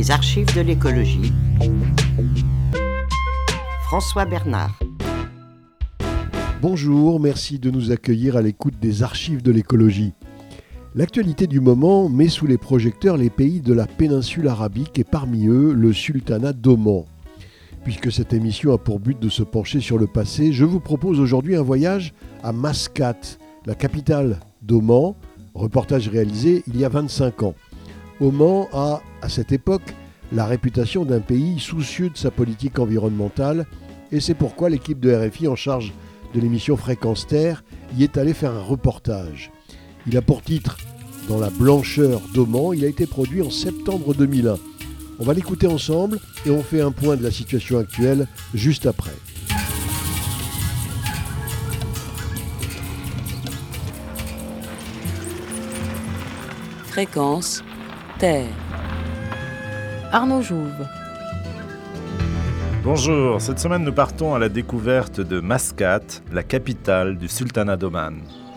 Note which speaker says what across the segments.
Speaker 1: Les archives de l'écologie. François Bernard.
Speaker 2: Bonjour, merci de nous accueillir à l'écoute des archives de l'écologie. L'actualité du moment met sous les projecteurs les pays de la péninsule arabique et parmi eux le sultanat d'Oman. Puisque cette émission a pour but de se pencher sur le passé, je vous propose aujourd'hui un voyage à Mascate, la capitale d'Oman, reportage réalisé il y a 25 ans. Oman a, à cette époque, la réputation d'un pays soucieux de sa politique environnementale et c'est pourquoi l'équipe de RFI en charge de l'émission Fréquence Terre y est allée faire un reportage. Il a pour titre « Dans la blancheur d'Oman », il a été produit en septembre 2001. On va l'écouter ensemble et on fait un point de la situation actuelle juste après.
Speaker 3: Fréquence Terre. Arnaud Jouve.
Speaker 4: Bonjour, cette semaine nous partons à la découverte de Mascate, la capitale du sultanat d'Oman.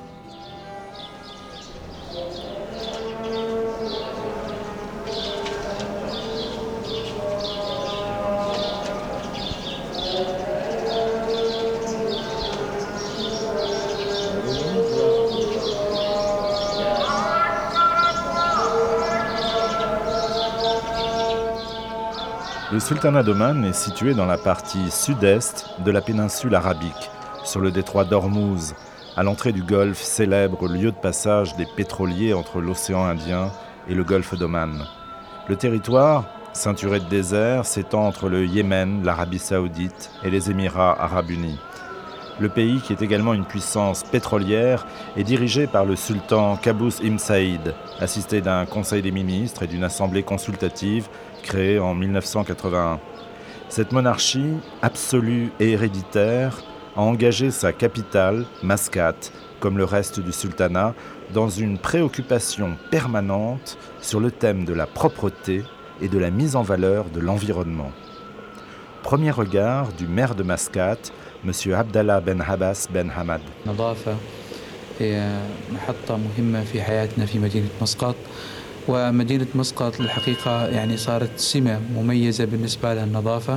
Speaker 4: Le sultanat d'Oman est situé dans la partie sud-est de la péninsule arabique, sur le détroit d'Ormuz, à l'entrée du golfe célèbre lieu de passage des pétroliers entre l'océan Indien et le golfe d'Oman. Le territoire, ceinturé de désert, s'étend entre le Yémen, l'Arabie saoudite et les Émirats arabes unis. Le pays, qui est également une puissance pétrolière, est dirigé par le sultan Qaboos Ibn Saïd, assisté d'un conseil des ministres et d'une assemblée consultative créée en 1981. Cette monarchie, absolue et héréditaire, a engagé sa capitale, Mascate, comme le reste du sultanat, dans une préoccupation permanente sur le thème de la propreté et de la mise en valeur de l'environnement. Premier regard du maire de Mascate, M. Abdallah Ben Abbas Ben Hamad.
Speaker 5: النظافة هي محطة مهمة في حياتنا في مدينة مسقط ومدينة مسقط الحقيقة يعني صارت سمة مميزة بالنسبة لها النظافة.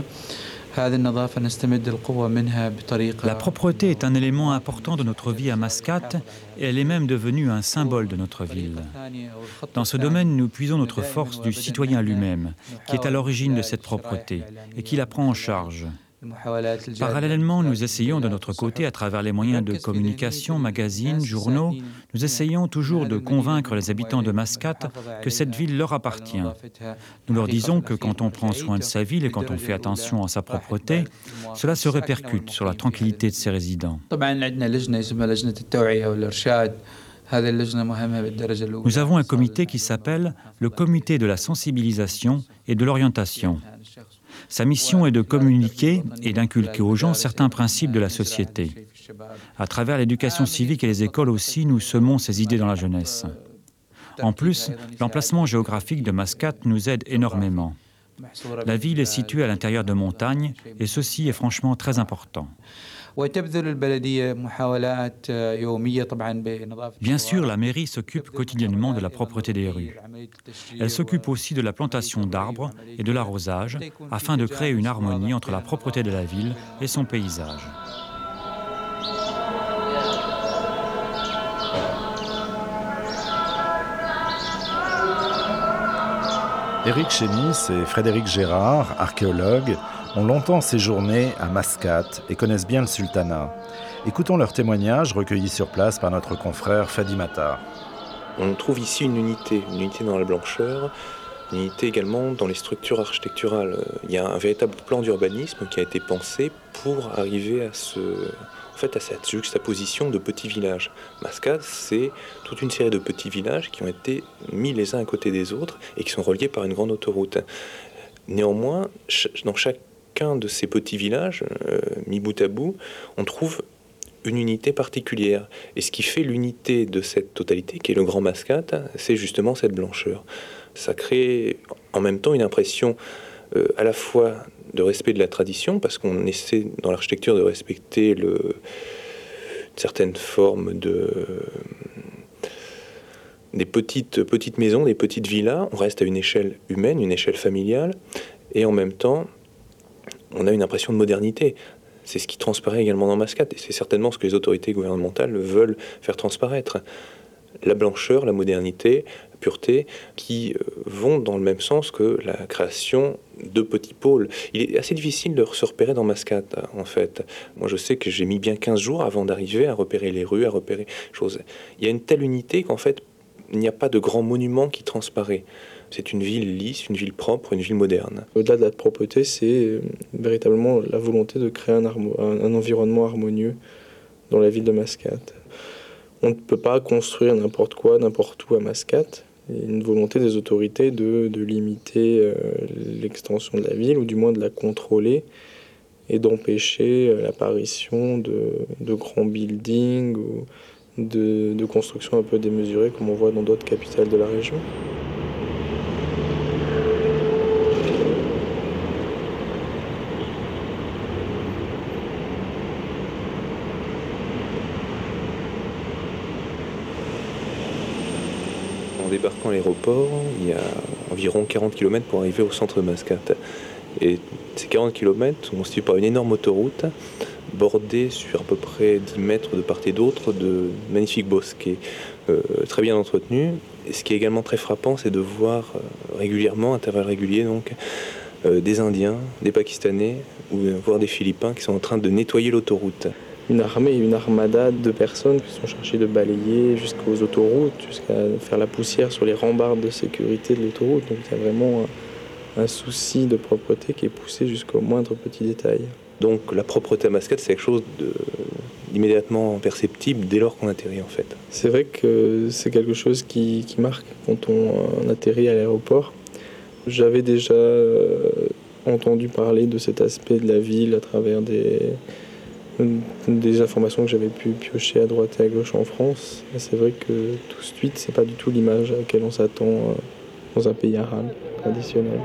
Speaker 6: La propreté est un élément important de notre vie à Mascate et elle est même devenue un symbole de notre ville. Dans ce domaine, nous puisons notre force du citoyen lui-même, qui est à l'origine de cette propreté et qui la prend en charge. Parallèlement, nous essayons de notre côté, à travers les moyens de communication, magazines, journaux, nous essayons toujours de convaincre les habitants de Mascate que cette ville leur appartient. Nous leur disons que quand on prend soin de sa ville et quand on fait attention à sa propreté, cela se répercute sur la tranquillité de ses résidents. Nous avons un comité qui s'appelle le Comité de la sensibilisation et de l'orientation. Sa mission est de communiquer et d'inculquer aux gens certains principes de la société. À travers l'éducation civique et les écoles aussi, nous semons ces idées dans la jeunesse. En plus, l'emplacement géographique de Mascate nous aide énormément. La ville est située à l'intérieur de montagnes et ceci est franchement très important. Bien sûr, la mairie s'occupe quotidiennement de la propreté des rues. Elle s'occupe aussi de la plantation d'arbres et de l'arrosage afin de créer une harmonie entre la propreté de la ville et son paysage.
Speaker 4: Éric Chénis et Frédéric Gérard, archéologues, ont longtemps séjourné à Mascate et connaissent bien le sultanat. Écoutons leurs témoignages recueillis sur place par notre confrère Fadi Matar.
Speaker 7: On trouve ici une unité dans la blancheur, une unité également dans les structures architecturales. Il y a un véritable plan d'urbanisme qui a été pensé pour arriver à cette juxtaposition de petits villages. Mascate, c'est toute une série de petits villages qui ont été mis les uns à côté des autres et qui sont reliés par une grande autoroute. Néanmoins, dans chacun de ces petits villages, mis bout à bout, on trouve une unité particulière. Et ce qui fait l'unité de cette totalité, qui est le Grand Mascate, c'est justement cette blancheur. Ça crée en même temps une impression à la fois de respect de la tradition, parce qu'on essaie dans l'architecture de respecter une certaine forme des petites maisons, des petites villas. On reste à une échelle humaine, une échelle familiale, et en même temps, on a une impression de modernité. C'est ce qui transparaît également dans Mascate, et c'est certainement ce que les autorités gouvernementales veulent faire transparaître. La blancheur, la modernité, la pureté, qui vont dans le même sens que la création de petits pôles. Il est assez difficile de se repérer dans Mascate, en fait. Moi, je sais que j'ai mis bien 15 jours avant d'arriver à repérer les rues, à repérer les choses. Il y a une telle unité qu'en fait, il n'y a pas de grand monument qui transparaît. C'est une ville lisse, une ville propre, une ville moderne.
Speaker 8: Au-delà de la propreté, c'est véritablement la volonté de créer un environnement harmonieux dans la ville de Mascate. On ne peut pas construire n'importe quoi, n'importe où à Mascate. Il y a une volonté des autorités de limiter l'extension de la ville, ou du moins de la contrôler, et d'empêcher l'apparition de grands buildings ou de constructions un peu démesurées, comme on voit dans d'autres capitales de la région.
Speaker 7: En débarquant à l'aéroport, il y a environ 40 km pour arriver au centre de Mascate. Et ces 40 km sont constitués par une énorme autoroute bordée sur à peu près 10 mètres de part et d'autre de magnifiques bosquets très bien entretenus. Et ce qui est également très frappant, c'est de voir régulièrement, à intervalles réguliers, donc, des Indiens, des Pakistanais ou voire des Philippins qui sont en train de nettoyer l'autoroute.
Speaker 8: Une armée, une armada de personnes qui sont chargées de balayer jusqu'aux autoroutes, jusqu'à faire la poussière sur les rambardes de sécurité de l'autoroute. Donc il y a vraiment un souci de propreté qui est poussé jusqu'au moindre petit détail.
Speaker 7: Donc la propreté à Mascate, c'est quelque chose d'immédiatement perceptible dès lors qu'on atterrit en fait.
Speaker 8: C'est vrai que c'est quelque chose qui marque quand on atterrit à l'aéroport. J'avais déjà entendu parler de cet aspect de la ville à travers des informations que j'avais pu piocher à droite et à gauche en France. Et c'est vrai que tout de suite, c'est pas du tout l'image à laquelle on s'attend dans un pays arabe traditionnel.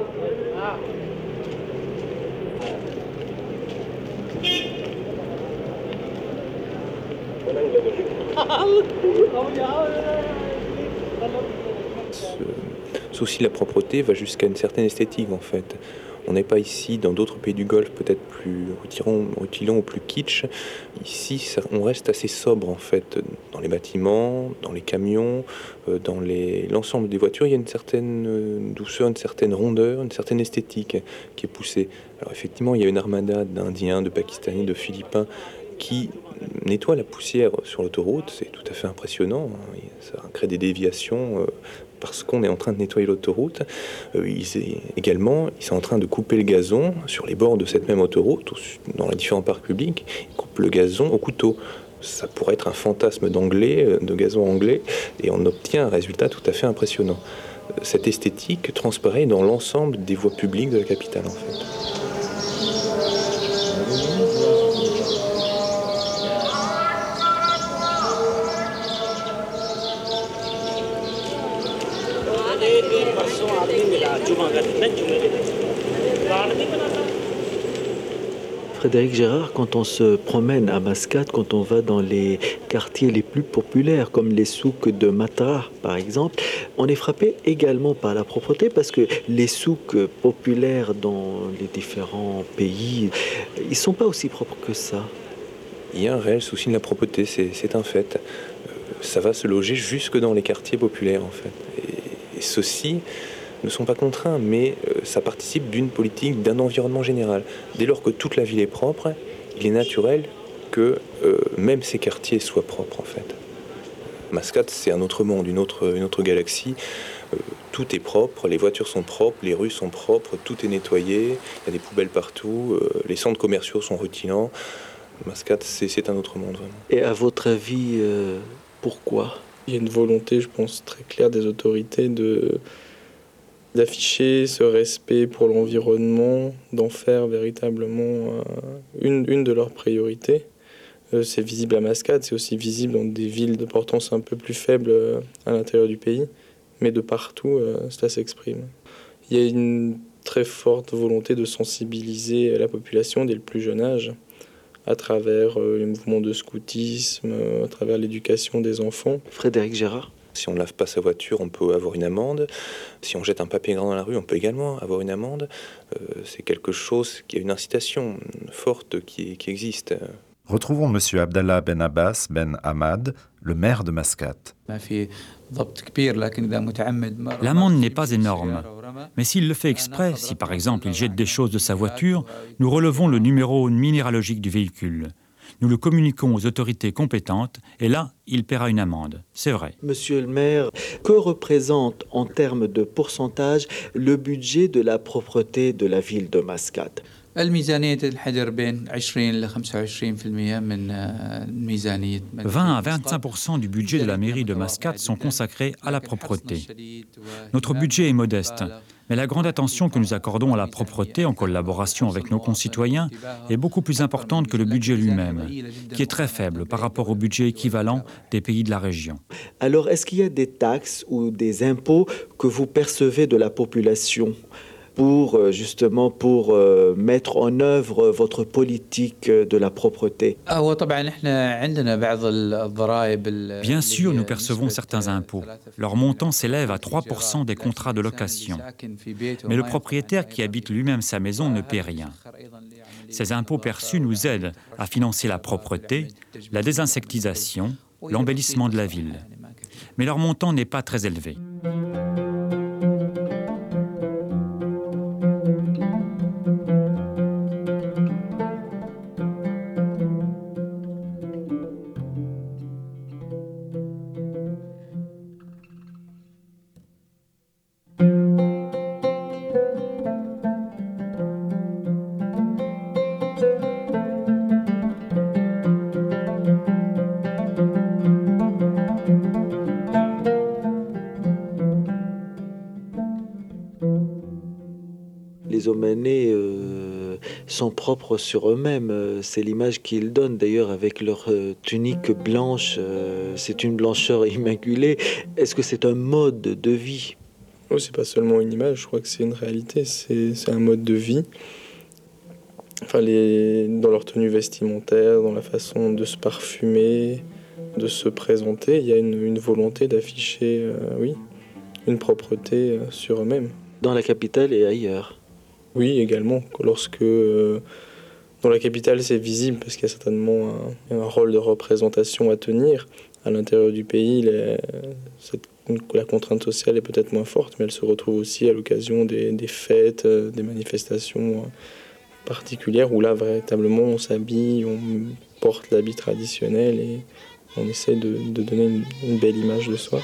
Speaker 7: Ce souci de la propreté va jusqu'à une certaine esthétique en fait. On n'est pas ici dans d'autres pays du Golfe peut-être plus rutilants ou plus kitsch. Ici, on reste assez sobre en fait. Dans les bâtiments, dans les camions, dans l'ensemble des voitures, il y a une certaine douceur, une certaine rondeur, une certaine esthétique qui est poussée. Alors effectivement, il y a une armada d'Indiens, de Pakistanais, de Philippins qui nettoie la poussière sur l'autoroute. C'est tout à fait impressionnant. Ça crée des déviations parce qu'on est en train de nettoyer l'autoroute. Ils sont en train de couper le gazon sur les bords de cette même autoroute, dans les différents parcs publics. Ils coupent le gazon au couteau. Ça pourrait être un fantasme de gazon anglais, et on obtient un résultat tout à fait impressionnant. Cette esthétique transparaît dans l'ensemble des voies publiques de la capitale, en fait.
Speaker 9: Frédéric Gérard, quand on se promène à Mascate, quand on va dans les quartiers les plus populaires, comme les souks de Matra par exemple, on est frappé également par la propreté, parce que les souks populaires dans les différents pays, ils ne sont pas aussi propres que ça.
Speaker 7: Il y a un réel souci de la propreté, c'est un fait. Ça va se loger jusque dans les quartiers populaires en fait. Et ceux-ci ne sont pas contraints, mais ça participe d'une politique, d'un environnement général. Dès lors que toute la ville est propre, il est naturel que même ces quartiers soient propres en fait. Mascate, c'est un autre monde, une autre galaxie. Tout est propre, les voitures sont propres, les rues sont propres, tout est nettoyé, il y a des poubelles partout, les centres commerciaux sont rutilants. Mascate, c'est un autre monde vraiment.
Speaker 9: Et à votre avis, pourquoi ?
Speaker 8: Il y a une volonté, je pense, très claire des autorités d'afficher ce respect pour l'environnement, d'en faire véritablement une de leurs priorités. C'est visible à Mascate, c'est aussi visible dans des villes de portance un peu plus faible à l'intérieur du pays, mais de partout, cela s'exprime. Il y a une très forte volonté de sensibiliser la population dès le plus jeune âge, à travers les mouvements de scoutisme, à travers l'éducation des enfants.
Speaker 9: Frédéric Gérard ?
Speaker 7: Si on ne lave pas sa voiture, on peut avoir une amende. Si on jette un papier grand dans la rue, on peut également avoir une amende. C'est quelque chose qui a une incitation forte qui existe.
Speaker 4: Retrouvons M. Abdallah Ben Abbas Ben Ahmad, le maire de Mascate.
Speaker 6: L'amende n'est pas énorme, mais s'il le fait exprès, si par exemple il jette des choses de sa voiture, nous relevons le numéro minéralogique du véhicule. Nous le communiquons aux autorités compétentes et là, il paiera une amende. C'est vrai.
Speaker 9: Monsieur le maire, que représente en termes de pourcentage le budget de la propreté de la ville de Mascate ?
Speaker 5: 20
Speaker 6: à 25% du budget de la mairie de Mascate sont consacrés à la propreté. Notre budget est modeste, mais la grande attention que nous accordons à la propreté en collaboration avec nos concitoyens est beaucoup plus importante que le budget lui-même, qui est très faible par rapport au budget équivalent des pays de la région.
Speaker 9: Alors, est-ce qu'il y a des taxes ou des impôts que vous percevez de la population pour mettre en œuvre votre politique de la propreté?
Speaker 6: Bien sûr, nous percevons certains impôts. Leur montant s'élève à 3% des contrats de location. Mais le propriétaire qui habite lui-même sa maison ne paie rien. Ces impôts perçus nous aident à financer la propreté, la désinsectisation, l'embellissement de la ville. Mais leur montant n'est pas très élevé.
Speaker 9: Les Omanais sont propres sur eux-mêmes. C'est l'image qu'ils donnent d'ailleurs avec leur tunique blanche. C'est une blancheur immaculée. Est-ce que c'est un mode de vie?
Speaker 8: Oh, c'est pas seulement une image, je crois que c'est une réalité. C'est un mode de vie. Enfin, dans leur tenue vestimentaire, dans la façon de se parfumer, de se présenter, il y a une volonté d'afficher, une propreté sur eux-mêmes.
Speaker 9: Dans la capitale et ailleurs?
Speaker 8: Oui, également. Lorsque dans la capitale, c'est visible parce qu'il y a certainement un rôle de représentation à tenir. À l'intérieur du pays, la contrainte sociale est peut-être moins forte, mais elle se retrouve aussi à l'occasion des fêtes, des manifestations particulières où là, véritablement, on s'habille, on porte l'habit traditionnel et on essaie de donner une belle image de soi.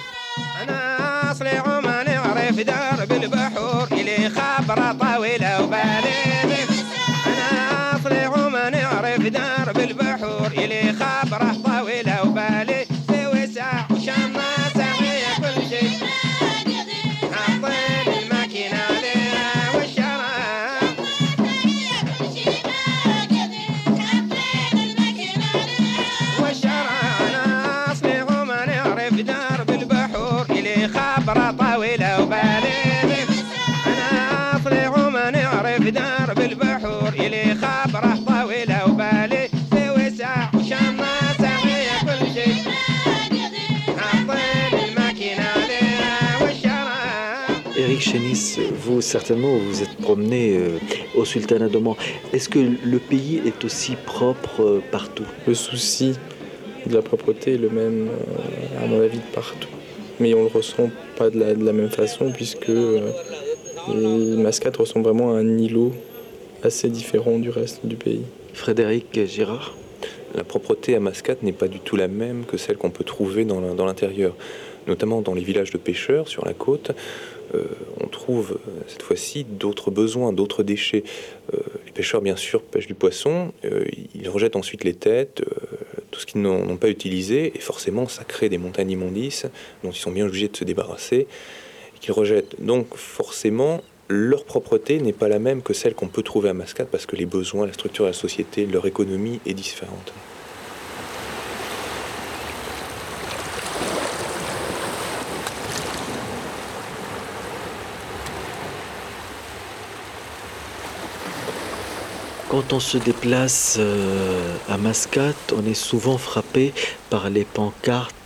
Speaker 10: في درب البحور إلي خبرة طويلة وبالي أنا أصلي عمان أعرف درب البحور إلي خبرة طويلة وبالي في وسع وشمع سعي كل شيء حاطين الماكينة عليها والشراب والشراب أنا أصلي عمان أعرف درب البحور إلي خبرة طويلة بدار بالبحور إلي خبره طويلة وبالي في وسع وشمع سعي كل شيء حاطين الماكينة عليها والشراب.
Speaker 9: Éric Chénis, vous certainement vous êtes promené au Sultanat d'Oman. Est-ce que le pays est aussi propre partout?
Speaker 8: Le souci de la propreté est le même, à mon avis, de partout. Mais on ne le ressent pas de la même façon puisque Mascate ressemble vraiment à un îlot assez différent du reste du pays.
Speaker 9: Frédéric Girard.
Speaker 7: La propreté à Mascate n'est pas du tout la même que celle qu'on peut trouver dans l'intérieur. Notamment dans les villages de pêcheurs sur la côte, on trouve cette fois-ci d'autres besoins, d'autres déchets. Les pêcheurs, bien sûr, pêchent du poisson, ils rejettent ensuite les têtes, tout ce qu'ils n'ont pas utilisé, et forcément ça crée des montagnes immondices dont ils sont bien obligés de se débarrasser. Qu'ils rejettent. Donc forcément, leur propreté n'est pas la même que celle qu'on peut trouver à Mascate parce que les besoins, la structure de la société, leur économie est différente.
Speaker 9: Quand on se déplace à Mascate, on est souvent frappé par les pancartes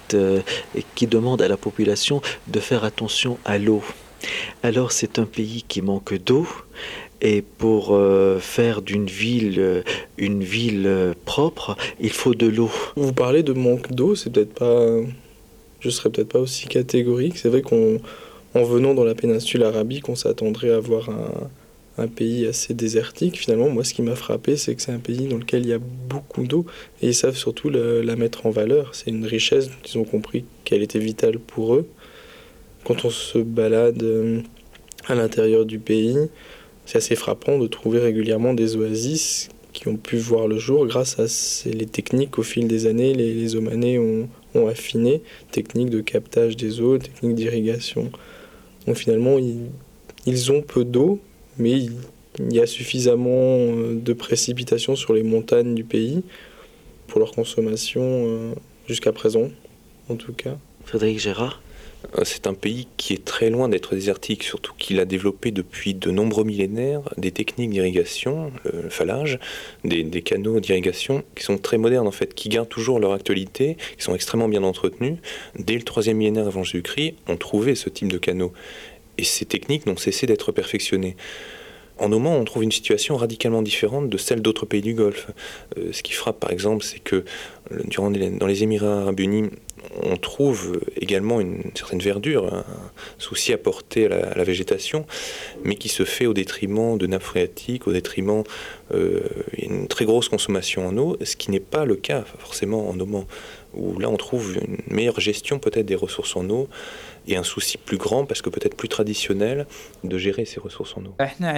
Speaker 9: Mascate qui demande à la population de faire attention à l'eau. Alors c'est un pays qui manque d'eau et pour faire d'une ville une ville propre, il faut de l'eau.
Speaker 8: Vous parlez de manque d'eau, c'est peut-être pas... Je serais peut-être pas aussi catégorique. C'est vrai qu'en venant dans la péninsule arabique, on s'attendrait à voir un pays assez désertique. Finalement, moi, ce qui m'a frappé, c'est que c'est un pays dans lequel il y a beaucoup d'eau et ils savent surtout la mettre en valeur. C'est une richesse dont ils ont compris qu'elle était vitale pour eux. Quand on se balade à l'intérieur du pays, c'est assez frappant de trouver régulièrement des oasis qui ont pu voir le jour grâce à les techniques au fil des années. Les Omanais ont affiné, techniques de captage des eaux, techniques d'irrigation. Donc finalement, ils ont peu d'eau, mais il y a suffisamment de précipitations sur les montagnes du pays pour leur consommation jusqu'à présent, en tout cas.
Speaker 9: Frédéric Gérard.
Speaker 7: C'est un pays qui est très loin d'être désertique, surtout qu'il a développé depuis de nombreux millénaires des techniques d'irrigation, le falage, des canaux d'irrigation qui sont très modernes en fait, qui gardent toujours leur actualité, qui sont extrêmement bien entretenus. Dès le 3e millénaire avant Jésus-Christ, on trouvait ce type de canaux. Et ces techniques n'ont cessé d'être perfectionnées. En Oman, on trouve une situation radicalement différente de celle d'autres pays du Golfe. Ce qui frappe par exemple, c'est que dans les Émirats arabes unis, on trouve également une certaine verdure, un souci apporté à la végétation, mais qui se fait au détriment de nappes phréatiques, au détriment d'une très grosse consommation en eau, ce qui n'est pas le cas forcément en Oman, où là on trouve une meilleure gestion peut-être des ressources en eau et un souci plus grand, parce que peut-être plus traditionnel, de gérer ces ressources en eau.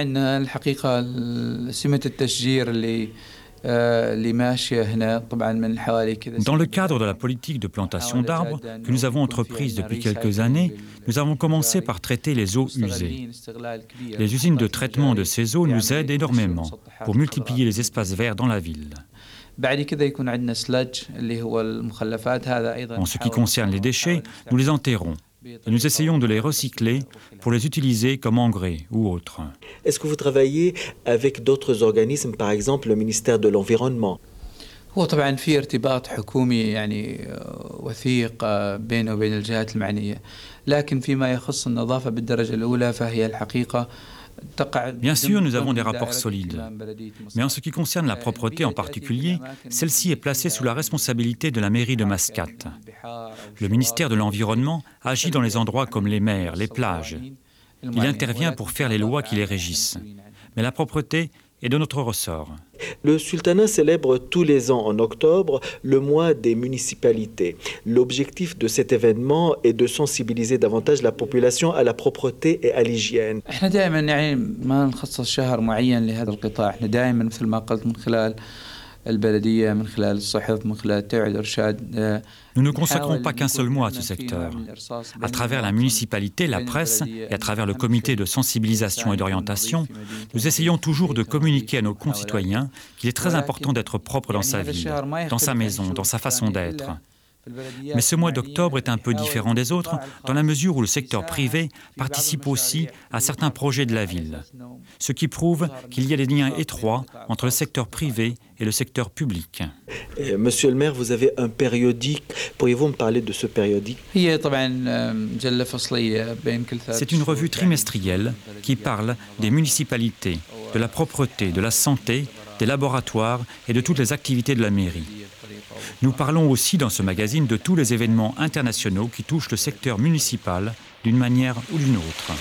Speaker 6: Dans le cadre de la politique de plantation d'arbres que nous avons entreprise depuis quelques années, nous avons commencé par traiter les eaux usées. Les usines de traitement de ces eaux nous aident énormément pour multiplier les espaces verts dans la ville. En ce qui concerne les déchets, nous les enterrons. Et nous essayons de les recycler pour les utiliser comme engrais ou autres.
Speaker 9: Est-ce que vous travaillez avec d'autres organismes, par exemple le ministère de l'Environnement ?
Speaker 5: هو طبعا في ارتباط حكومي يعني وثيق بينه وبين الجهات المعنية، لكن فيما يخص النظافة بالدرجة الأولى فهي الحقيقة.
Speaker 6: Bien sûr, nous avons des rapports solides, mais en ce qui concerne la propreté en particulier, celle-ci est placée sous la responsabilité de la mairie de Mascate. Le ministère de l'Environnement agit dans les endroits comme les mers, les plages. Il intervient pour faire les lois qui les régissent. Mais la propreté est de notre ressort.
Speaker 9: Le sultanat célèbre tous les ans en octobre le mois des municipalités. L'objectif de cet événement est de sensibiliser davantage la population à la propreté et à l'hygiène.
Speaker 6: Nous ne consacrons pas qu'un seul mois à ce secteur. À travers la municipalité, la presse et à travers le comité de sensibilisation et d'orientation, nous essayons toujours de communiquer à nos concitoyens qu'il est très important d'être propre dans sa ville, dans sa maison, dans sa façon d'être. Mais ce mois d'octobre est un peu différent des autres dans la mesure où le secteur privé participe aussi à certains projets de la ville, ce qui prouve qu'il y a des liens étroits entre le secteur privé et le secteur public.
Speaker 9: Monsieur le maire, vous avez un périodique. Pourriez-vous me parler de ce périodique ?
Speaker 6: C'est une revue trimestrielle qui parle des municipalités, de la propreté, de la santé, des laboratoires et de toutes les activités de la mairie. Nous parlons aussi dans ce magazine de tous les événements internationaux qui touchent le secteur municipal d'une manière ou d'une autre.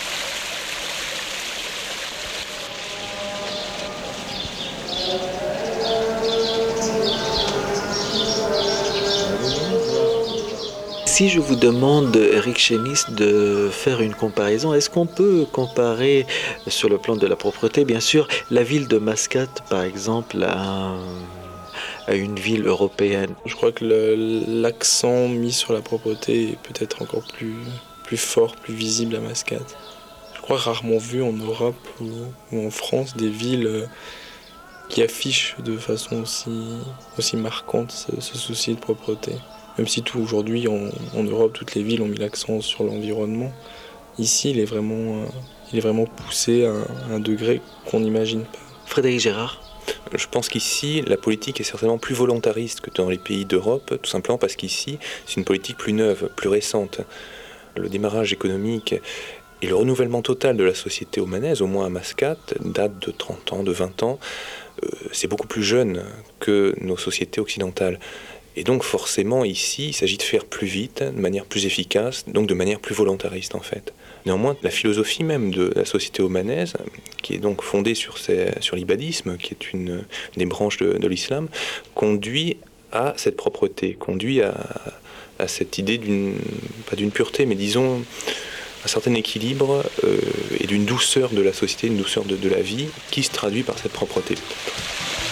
Speaker 9: Si je vous demande, Eric Chénis, de faire une comparaison, est-ce qu'on peut comparer, sur le plan de la propreté, bien sûr, la ville de Mascate, par exemple, à une ville européenne?
Speaker 8: Je crois que l'accent mis sur la propreté est peut-être encore plus fort, plus visible à Mascate. Je crois rarement vu en Europe ou en France des villes qui affichent de façon aussi marquante ce souci de propreté. Même si tout aujourd'hui, en Europe, toutes les villes ont mis l'accent sur l'environnement, ici, il est vraiment poussé à un degré qu'on n'imagine pas.
Speaker 9: Frédéric Gérard.
Speaker 7: Je pense qu'ici, la politique est certainement plus volontariste que dans les pays d'Europe, tout simplement parce qu'ici, c'est une politique plus neuve, plus récente. Le démarrage économique et le renouvellement total de la société omanaise, au moins à Mascate, date de 30 ans, de 20 ans. C'est beaucoup plus jeune que nos sociétés occidentales. Et donc forcément ici, il s'agit de faire plus vite, de manière plus efficace, donc de manière plus volontariste en fait. Néanmoins, la philosophie même de la société omanaise, qui est donc fondée sur l'ibadisme, qui est une des branches de l'islam, conduit à cette propreté, conduit à cette idée pas d'une pureté, mais disons un certain équilibre et d'une douceur de la société, une douceur de la vie, qui se traduit par cette propreté peut-être.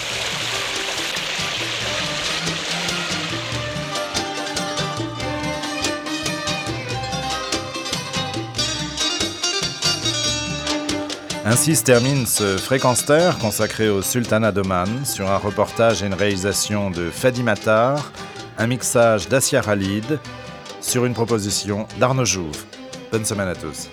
Speaker 4: Ainsi se termine ce Fréquence Terre consacré au Sultanat d'Oman sur un reportage et une réalisation de Fadi Matar, un mixage d'Assia Khalid sur une proposition d'Arnaud Jouve. Bonne semaine à tous.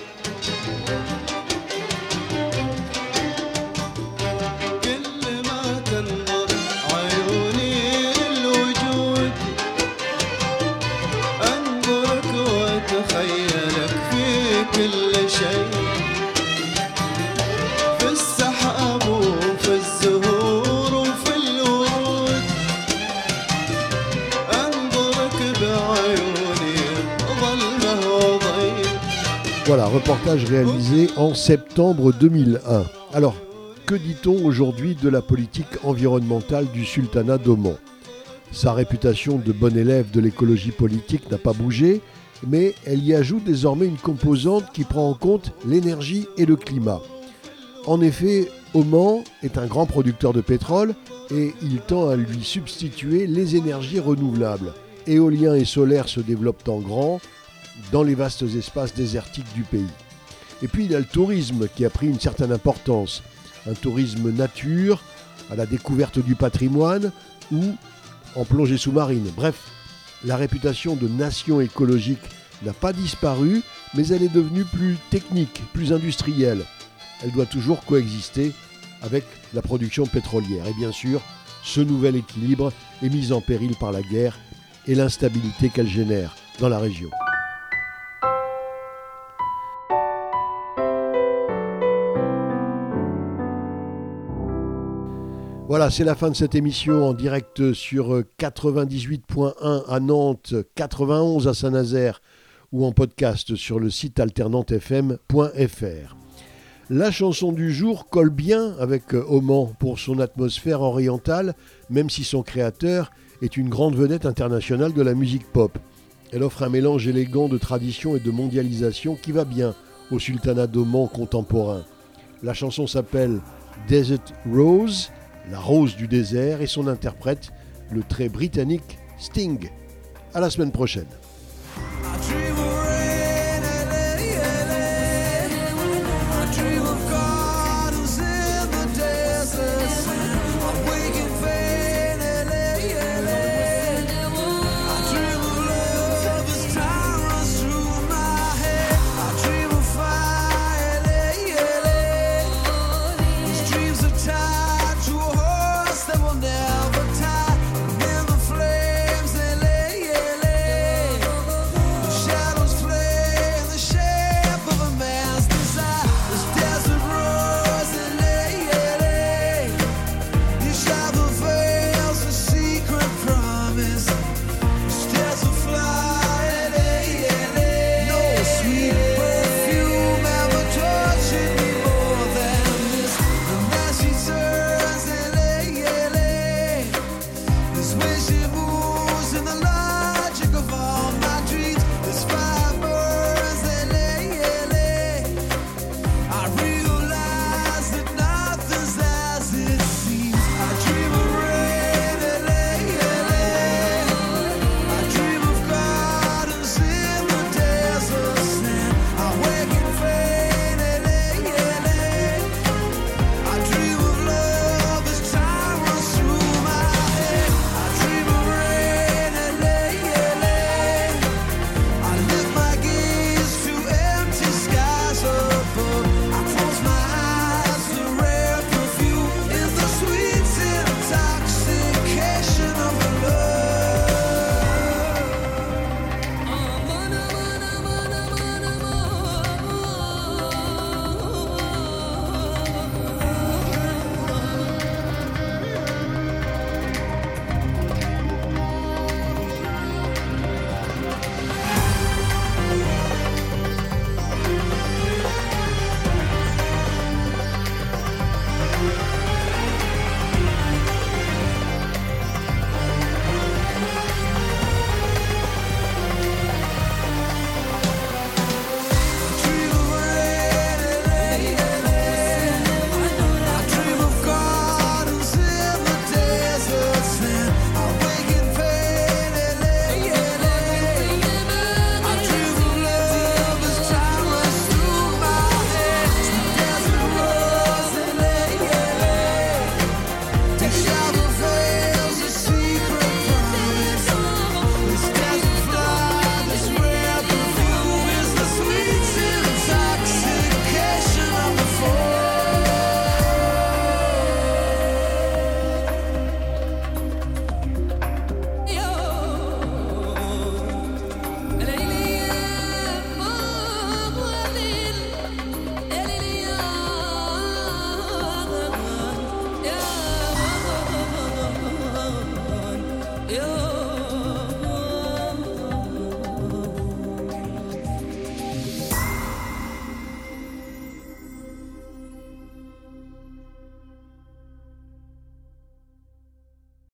Speaker 2: Voilà, reportage réalisé en septembre 2001. Alors, que dit-on aujourd'hui de la politique environnementale du Sultanat d'Oman ? Sa réputation de bon élève de l'écologie politique n'a pas bougé, mais elle y ajoute désormais une composante qui prend en compte l'énergie et le climat. En effet, Oman est un grand producteur de pétrole et il tend à lui substituer les énergies renouvelables. Éolien et solaire se développent en grand dans les vastes espaces désertiques du pays. Et puis il y a le tourisme qui a pris une certaine importance. Un tourisme nature, à la découverte du patrimoine ou en plongée sous-marine. Bref, la réputation de nation écologique n'a pas disparu, mais elle est devenue plus technique, plus industrielle. Elle doit toujours coexister avec la production pétrolière. Et bien sûr, ce nouvel équilibre est mis en péril par la guerre et l'instabilité qu'elle génère dans la région. Voilà, c'est la fin de cette émission en direct sur 98.1 à Nantes, 91 à Saint-Nazaire ou en podcast sur le site alternantefm.fr. La chanson du jour colle bien avec Oman pour son atmosphère orientale, même si son créateur est une grande vedette internationale de la musique pop. Elle offre un mélange élégant de tradition et de mondialisation qui va bien au Sultanat d'Oman contemporain. La chanson s'appelle Desert Rose, la rose du désert, et son interprète, le très britannique Sting. À la semaine prochaine.